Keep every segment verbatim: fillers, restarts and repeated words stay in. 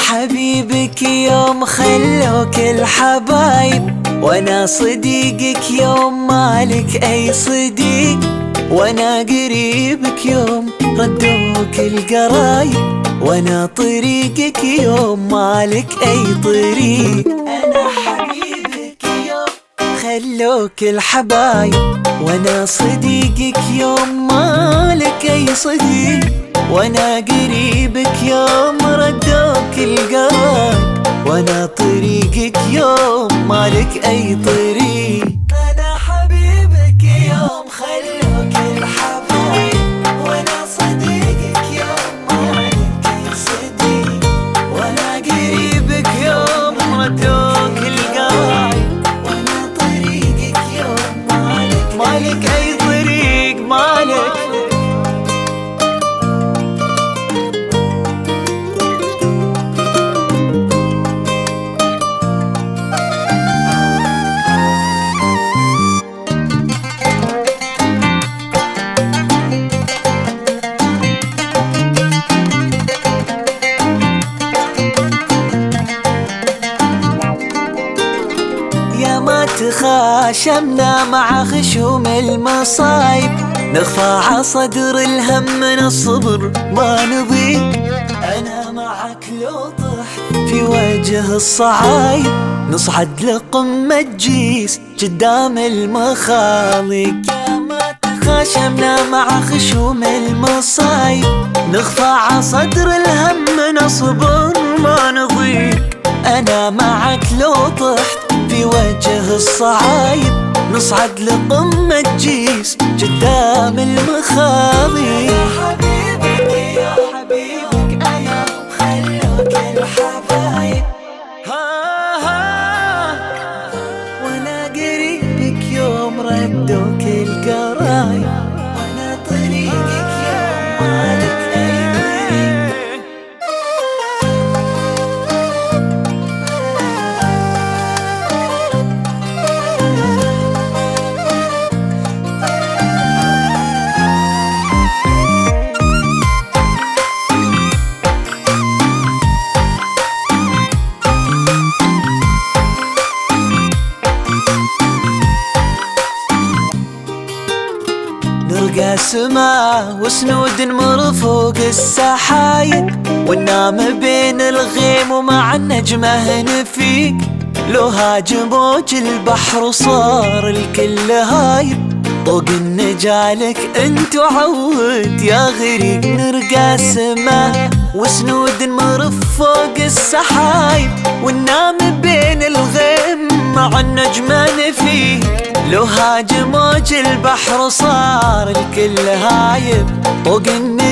حبيبك يوم خلوك الحبايب، وانا صديقك يوم مالك اي صديق، وانا قريبك يوم ردوك القرايب، وانا طريقك يوم مالك اي طريق. انا حبيبك يوم خلوك الحبايب، وانا صديقك يوم مالك اي صديق، وانا قريبك يوم ردوك القرايب، وانا طريقك يوم مالك اي طريق. انا حبيبك يوم خلوك الحبايب، وانا صديقك يوم مالك اي صديق، وانا قريبك يوم ردوك القرايب، وانا طريقك يوم مالك مالك اي طريق مالك. تخاشمنا مع خشوم المصايب، نخفى عصدر الهم من الصبر ما نضيق. أنا معك لو طحت في وجه الصعايب، نصعد لقمة جيس قدام المخالق. يا ما تخاشمنا مع خشوم المصايب، نخفى عصدر الهم من الصبر ما نضيق. أنا معك لو طحت في وجه الصعايب، نصعد لقمة جيس قدام المخاضي. يا حبيبك يا حبيبك أنا خلوك الحبايب، وانا قريبك يوم ردوك القرايب، وانا طريقك يوم مالك أي طريق. نرقى سما وسنود مرفوق السحايب، وننام بين الغيم ومع النجمة نفيق. لو هاج موج البحر وصار الكل هايب، طوق النجالك انت وعود يا غريق. نرقى سما وسنود مرفوق السحايب، وننام بين الغيم مع النجمة نفيق. لو هاج موج البحر صار الكل هايب، طوق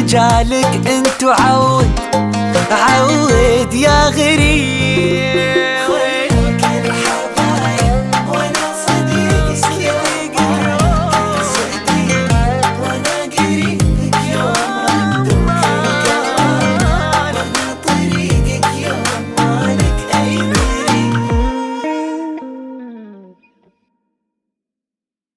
النجالك انت وعود عود يا غريب.